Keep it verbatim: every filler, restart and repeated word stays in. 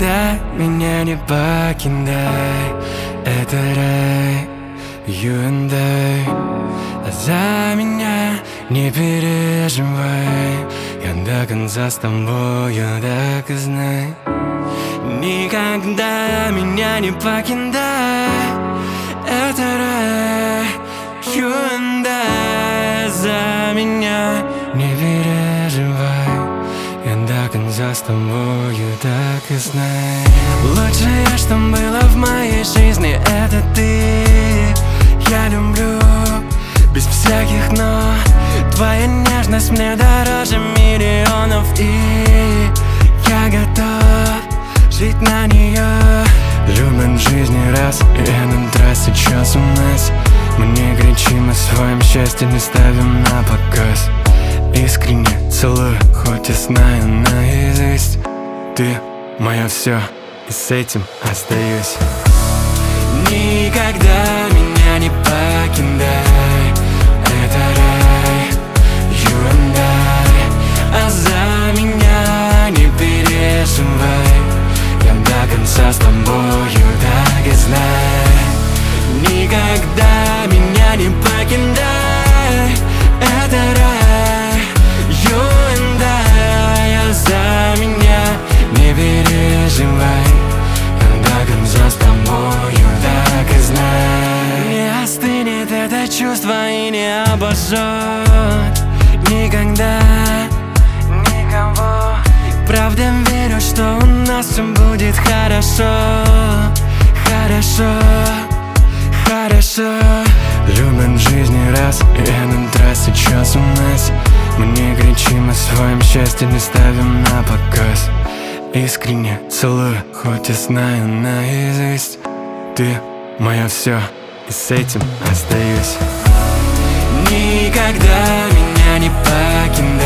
Никогда меня не покидай, это рай, you and I. А за меня не переживай, я до конца с тобою, так и знай. Никогда меня не покидай, это рай, you and I. За меня не переживай, я до конца с тобою, так и знай. Лучшее, что было в моей жизни, это ты. Я люблю без всяких но. Твоя нежность мне дороже миллионов, и я готов жить на нее. Любим жизни раз, и этот раз сейчас у нас. Мы не кричим о своем счастье, не ставим на показ. Искренне целую, хоть и знаю наизусть. Ты мое все, и с этим остаюсь. Никогда меня не покидай, это рай, you and I. А за меня не переживай, я до конца с тобою, так и знай. Никогда меня не покидай, это рай, you and I. А за меня не переживай, я до конца с тобою, так и знай. Не остынет это чувство и не обожжет никогда никого. Правда верю, что у нас все будет хорошо, хорошо, хорошо. Любим жизни раз, и этот раз сейчас у нас. Мы не кричим о своем счастье, не ставим на показ. Искренне целую, хоть и знаю наизусть. Ты мое все, и с этим остаюсь. Никогда меня не покидай,